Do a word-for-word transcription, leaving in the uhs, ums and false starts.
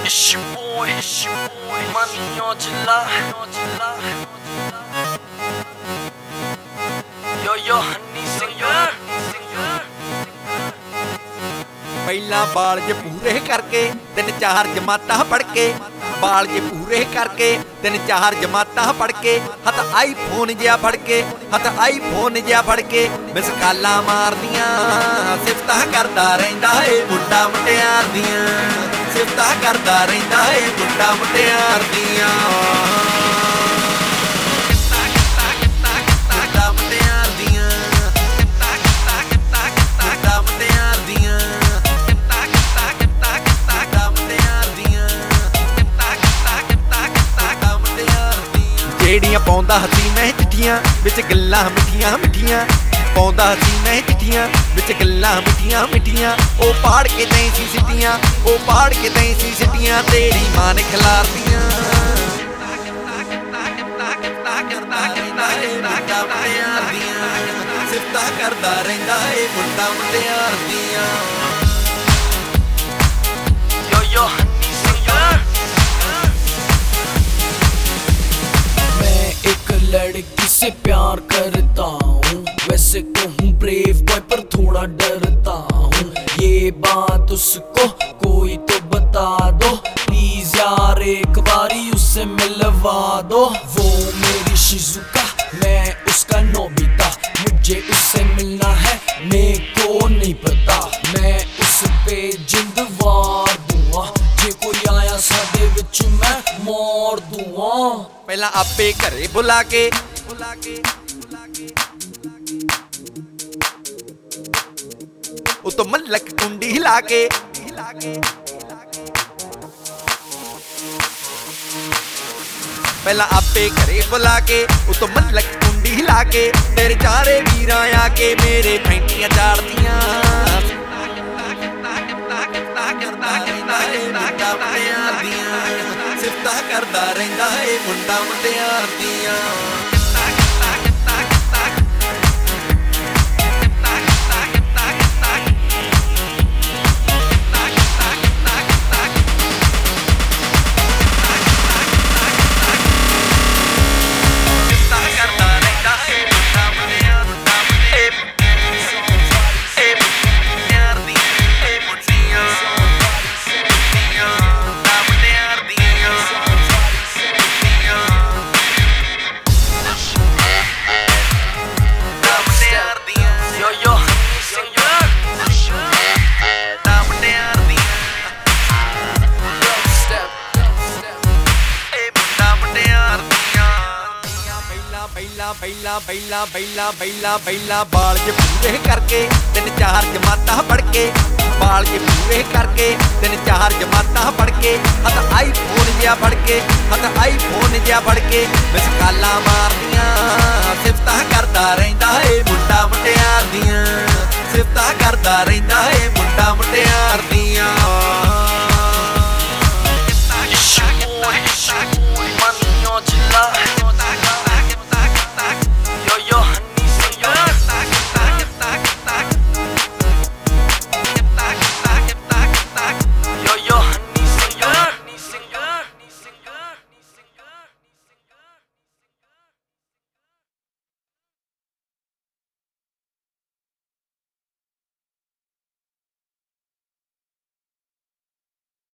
It's your boy, it's your boy, money on July, on July. Yo yo honey singer, singer. ਪਹਿਲਾਂ ਬਾਲ ਜੇ ਪੂਰੇ ਕਰਕੇ ਤਿੰਨ ਚਾਰ ਜਮਾਤਾਂ ਪੜ ਕੇ ਬਾਲ ਜੇ ਪੂਰੇ ਕਰਕੇ ਤਿੰਨ ਚਾਰ ਜਮਾਤਾਂ ਪੜ ਕੇ ਹੱਥ ਆਈਫੋਨ ਜਿਹਾ ਫੜ ਕੇ ਹੱਥ ਆਈਫੋਨ ਜਿਹਾ ਫੜ ਕੇ ਮਿਸ ਕਾਲਾਂ ਮਾਰਦੀਆਂ ਸਿਫਤਾਂ ਕਰਦਾ ਰਹਿੰਦਾ ਏ ਮੁੰਡਾ ਮੁਟਿਆਰ ਦੀਆਂ ਸਿਫਤਾਂ ਕਰਦਾ ਰਹਿੰਦਾ ਏ ਮੁੰਡਾ ਮੁਟਿਆਰ ਦੀਆਂ ਜਿਹੜੀਆਂ ਪਾਉਂਦਾ ਹੱਥੀ ਮੈਂ ਚਿੱਠੀਆਂ ਵਿੱਚ ਗੱਲਾਂ ਮਿੱਠੀਆਂ ਮਿੱਠੀਆਂ ਪਾਉਂਦਾ ਹੱਥੀ ਮੈਂ ਚਿੱਠੀਆਂ ਵਿੱਚ ਗੱਲਾਂ ਮਿੱਠੀਆਂ ਮਿੱਠੀਆਂ ਉਹ ਪਾੜ ਕੇ ਤੈਂ ਸੀ ਸਿੱਟੀਆਂ ਉਹ ਪਾੜ ਕੇ ਤੈਂ ਸੀ ਸਿੱਟੀਆਂ ਤੇਰੀ ਮਾਂ ਨੇ ਖਿਲਾਰਦੀਆਂ ਸਿਫਤਾਂ ਕਰਦਾ ਰਹਿੰਦਾ ਏ ਮੁੰਡਾ ਮੁਟਿਆਰ ਦੀਆਂ Yo yo honey singer. लड़की से प्यार करता हूँ वैसे तो हूँ ब्रेव बॉय पर थोड़ा डरता हूँ ये बात उसको कोई तो बता दो प्लीज यार एक बारी उससे मिलवा दो वो मेरी शिजुका मैं उसका नोबिता मुझे उससे मिलना है मेरे को नहीं पता मैं उस पे जिंद वार दूंगा जे कोई आया साडे विच मैं मार दूंगा ਪਹਿਲਾਂ ਆਪੇ ਘਰੇ ਬੁਲਾ ਕੇ ਉਤੋਂ ਮਲਕ ਕੁੰਡੀ ਹਿਲਾ ਕੇ ਪਹਿਲਾਂ ਆਪੇ ਘਰੇ ਬੁਲਾ ਕੇ ਉਤੋਂ ਮਲਕ ਕੁੰਡੀ ਹਿਲਾ ਕੇ ਤੇਰੇ ਚਾਰੇ ਵੀਰਾਂ ਆ ਕੇ ਮੇਰੇ ਫੈਂਟੀਆਂ ਚਾੜਦੀਆਂ ਸਿਫਤਾਂ ਕਰਦਾ ਰਹਿੰਦਾ ਏ ਮੁੰਡਾ ਮੁਟਿਆਰ ਦੀਆਂ ਬੈਲਾ ਬੈਲਾ ਬੈਲਾ ਬੈਲਾ ਬੈਲਾ ਬੈਲਾ ਬਾਲ ਜੇ ਪੂਰੇ ਕਰਕੇ ਤਿੰਨ ਚਾਰ ਜਮਾਤਾਂ ਪੜ ਕੇ ਬਾਲ ਜੇ ਪੂਰੇ ਕਰਕੇ ਤਿੰਨ ਚਾਰ ਜਮਾਤਾਂ ਪੜ ਕੇ ਹੱਥ ਆਈਫੋਨ ਜਿਹਾ ਫੜ ਕੇ ਹੱਥ ਆਈਫੋਨ ਜਿਹਾ ਫੜ ਕੇ ਮਿਸ ਕਾਲਾਂ ਮਾਰਦੀਆਂ ਸਿਫਤਾਂ ਕਰਦਾ ਰਹਿੰਦਾ ਏ ਮੁੰਡਾ ਮੁਟਿਆਰ ਦੀਆਂ ਸਿਫਤਾਂ ਕਰਦਾ ਰਹਿੰਦਾ ਏ ਮੁੰਡਾ ਮੁਟਿਆਰ ਦੀਆਂ